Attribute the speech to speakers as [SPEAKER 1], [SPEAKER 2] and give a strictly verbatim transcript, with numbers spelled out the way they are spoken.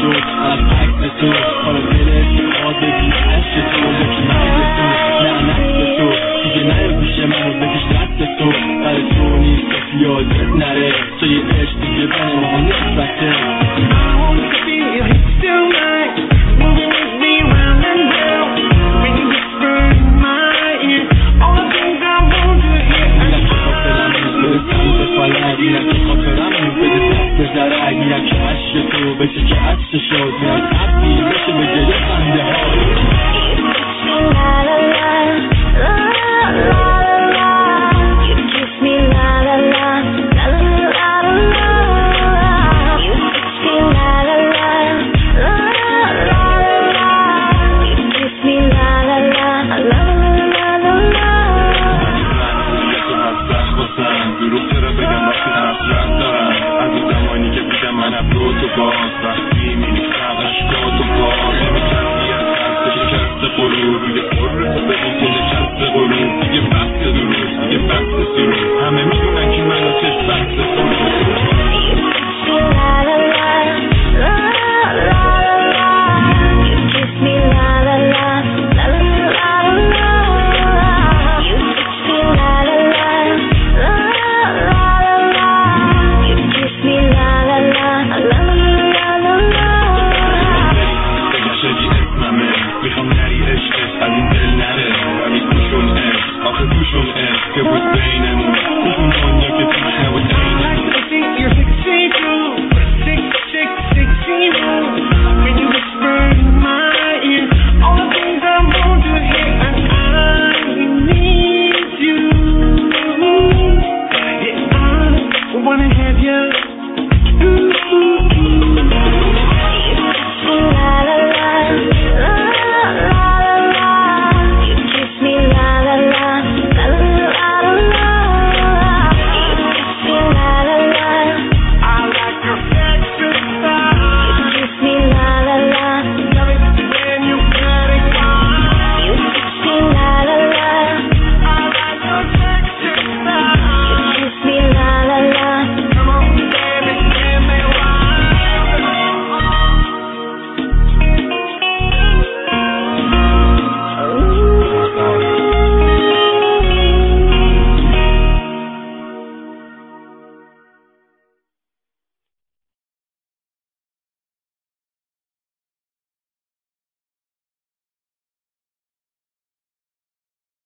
[SPEAKER 1] شد از عکس تو حالا دلت آزگی عشق تو یکی نگه تو نه نقص تو دیگه نیا پیش منو بکش دست تو بر تو نیست کسی یادت نره تو یه عشق دیگه بین ما نسبته میرم که خاطرم رو بده دست بذاره میرم که عشق تو بشه که عشق شد میرم تبدیل بشه به گله خنده ها